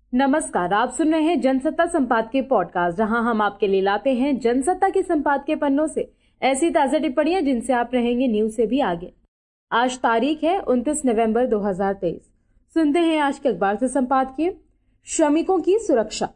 नमस्कार, आप सुन रहे हैं जनसत्ता संपादकीय पॉडकास्ट, जहां हम आपके लिए लाते हैं जनसत्ता के संपादकीय पन्नों से ऐसी ताजा टिप्पणियां जिनसे आप रहेंगे न्यूज से भी आगे। आज तारीख है 29 नवंबर 2023। सुनते हैं आज के अखबार से संपादकीय। श्रमिकों की सुरक्षा।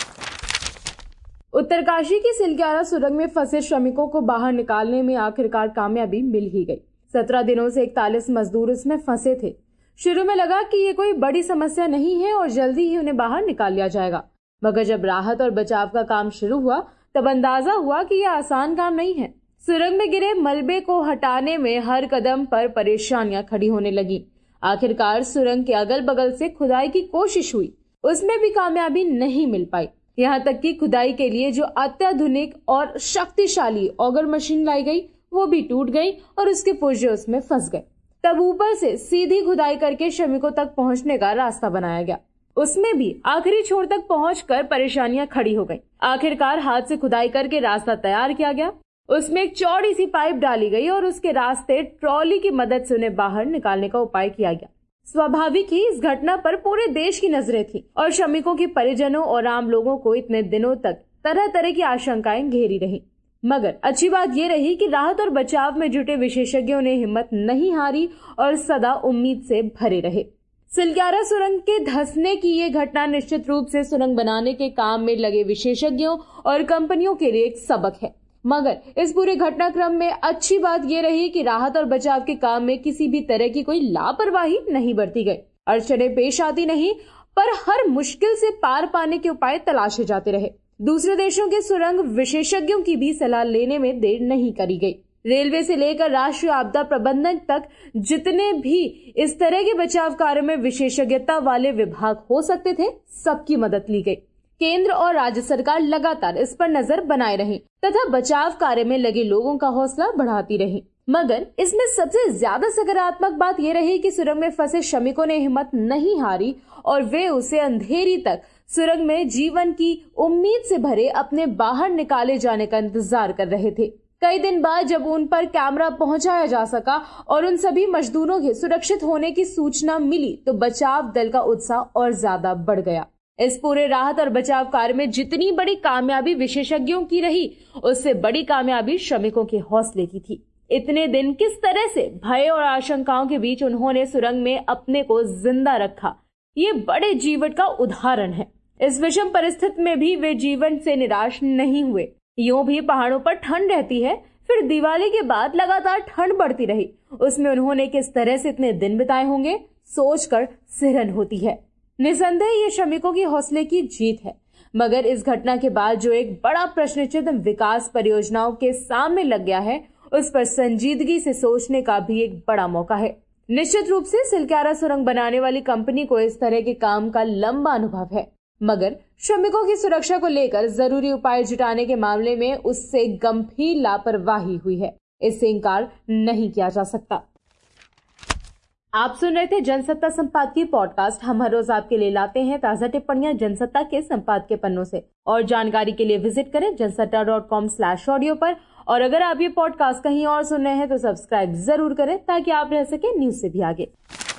उत्तरकाशी की सिलग्यारा सुरंग में फंसे श्रमिकों को बाहर निकालने में आखिरकार कामयाबी मिल ही गई। 17 दिनों से 41 मजदूर इसमें फंसे थे। शुरू में लगा कि ये कोई बड़ी समस्या नहीं है और जल्दी ही उन्हें बाहर निकाल लिया जाएगा, मगर जब राहत और बचाव का काम शुरू हुआ तब अंदाजा हुआ कि यह आसान काम नहीं है। सुरंग में गिरे मलबे को हटाने में हर कदम पर परेशानियां खड़ी होने लगी। आखिरकार सुरंग के अगल बगल से खुदाई की कोशिश हुई, उसमें भी कामयाबी नहीं मिल पाई। यहाँ तक कि खुदाई के लिए जो अत्याधुनिक और शक्तिशाली ऑगर मशीन लाई गई वो भी टूट गई और उसके पुर्जे उसमें फंस गए। तब ऊपर से सीधी खुदाई करके श्रमिकों तक पहुंचने का रास्ता बनाया गया, उसमें भी आखिरी छोर तक पहुंचकर परेशानियां खड़ी हो गईं। आखिरकार हाथ से खुदाई करके रास्ता तैयार किया गया, उसमें एक चौड़ी सी पाइप डाली गई और उसके रास्ते ट्रॉली की मदद से उन्हें बाहर निकालने का उपाय किया गया। स्वाभाविक ही इस घटना पर पूरे देश की नजरें थी और श्रमिकों के परिजनों और आम लोगों को इतने दिनों तक तरह तरह की आशंकाएं घेरी रही। मगर अच्छी बात ये रही कि राहत और बचाव में जुटे विशेषज्ञों ने हिम्मत नहीं हारी और सदा उम्मीद से भरे रहे। सिलग्यारा सुरंग के धंसने की ये घटना निश्चित रूप से सुरंग बनाने के काम में लगे विशेषज्ञों और कंपनियों के लिए एक सबक है। मगर इस पूरे घटनाक्रम में अच्छी बात ये रही कि राहत और बचाव के काम में किसी भी तरह की कोई लापरवाही नहीं बरती गई। अड़चनें पेश आती नहीं, पर हर मुश्किल से पार पाने के उपाय तलाशे जाते रहे। दूसरे देशों के सुरंग विशेषज्ञों की भी सलाह लेने में देर नहीं करी गई। रेलवे से लेकर राष्ट्रीय आपदा प्रबंधन तक जितने भी इस तरह के बचाव कार्य में विशेषज्ञता वाले विभाग हो सकते थे, सबकी मदद ली गई। केंद्र और राज्य सरकार लगातार इस पर नजर बनाए रही तथा बचाव कार्य में लगे लोगों का हौसला बढ़ाती रही। मगर इसमें सबसे ज्यादा सकारात्मक बात यह रही कि सुरंग में फंसे श्रमिकों ने हिम्मत नहीं हारी और वे उसे अंधेरी तक सुरंग में जीवन की उम्मीद से भरे अपने बाहर निकाले जाने का इंतजार कर रहे थे। कई दिन बाद जब उन पर कैमरा पहुंचाया जा सका और उन सभी मजदूरों के सुरक्षित होने की सूचना मिली तो बचाव दल का उत्साह और ज्यादा बढ़ गया। इस पूरे राहत और बचाव कार्य में जितनी बड़ी कामयाबी विशेषज्ञों की रही, उससे बड़ी कामयाबी श्रमिकों के हौसले की थी। इतने दिन किस तरह से भय और आशंकाओं के बीच उन्होंने सुरंग में अपने को जिंदा रखा, ये बड़े जीवन का उदाहरण है। इस विषम परिस्थिति में भी वे जीवन से निराश नहीं हुए। यूं भी पहाड़ों पर ठंड रहती है, फिर दिवाली के बाद लगातार ठंड बढ़ती रही, उसमें उन्होंने किस तरह से इतने दिन बिताए होंगे, सोचकर सिहरन होती है। निसंदेह ये श्रमिकों की हौसले की जीत है। मगर इस घटना के बाद जो एक बड़ा प्रश्न चिन्ह विकास परियोजनाओं के सामने लग गया है, उस पर संजीदगी से सोचने का भी एक बड़ा मौका है। निश्चित रूप से सिलग्यारा सुरंग बनाने वाली कंपनी को इस तरह के काम का लंबा अनुभव है, मगर श्रमिकों की सुरक्षा को लेकर जरूरी उपाय जुटाने के मामले में उससे गंभीर लापरवाही हुई है, इससे इनकार नहीं किया जा सकता। आप सुन रहे थे जनसत्ता संपादकीय पॉडकास्ट। हम हर रोज आपके लिए लाते हैं ताजा टिप्पणियां जनसत्ता के संपादकीय पन्नों से। और जानकारी के लिए विजिट करें jansatta.com/audio पर। और अगर आप ये पॉडकास्ट कहीं और सुन रहे हैं तो सब्सक्राइब जरूर करें ताकि आप रह सके न्यूज से भी आगे।